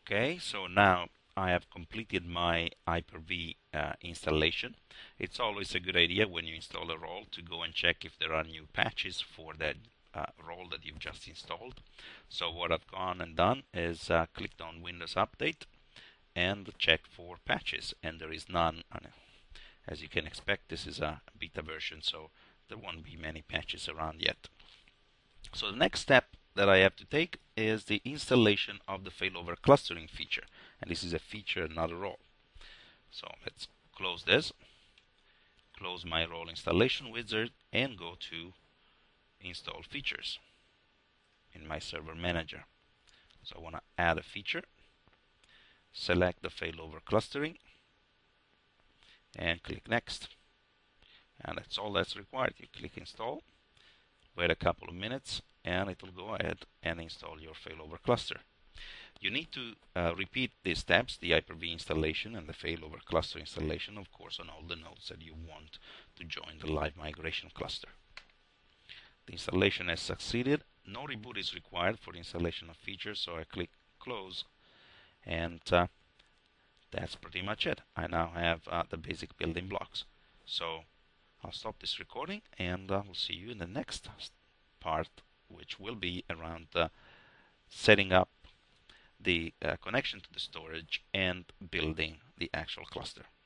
Okay, so now I have completed my Hyper-V installation. It's always a good idea when you install a role to go and check if there are new patches for that role that you've just installed. So what I've gone and done is clicked on Windows Update and checked for patches, and there is none. As you can expect, this is a beta version, so there won't be many patches around yet. So the next step that I have to take is the installation of the failover clustering feature. And this is a feature, not a role. So let's close this, close my role installation wizard, and go to install features in my server manager. So I want to add a feature, select the failover clustering, and click next. And that's all that's required. You click install, wait a couple of minutes, and it will go ahead and install your failover cluster. You need to repeat these steps, the Hyper-V installation and the failover cluster installation, of course, on all the nodes that you want to join the live migration cluster. The installation has succeeded. No reboot is required for the installation of features, so I click close, and that's pretty much it. I now have the basic building blocks. So I'll stop this recording, and we'll see you in the next part, which will be around setting up the connection to the storage and building the actual cluster.